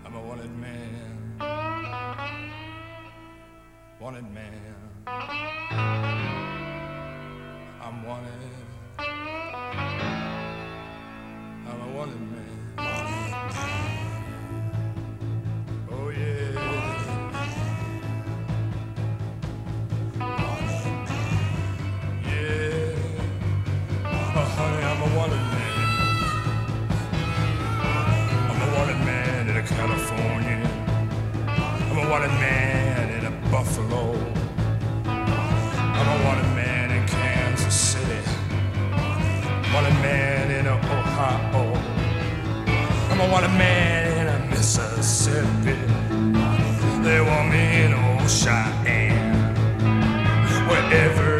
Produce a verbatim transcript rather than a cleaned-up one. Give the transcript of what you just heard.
I'm a wanted man, wanted man. I'm wanted, I'm a wanted man. Oh yeah. Yeah. Oh honey, I'm a wanted man. California. I'm a wanted man in a Buffalo. I'm a wanted man in Kansas City. Wanted man in a Ohio. I'm a wanted man in a Mississippi. They want me in old Cheyenne. Wherever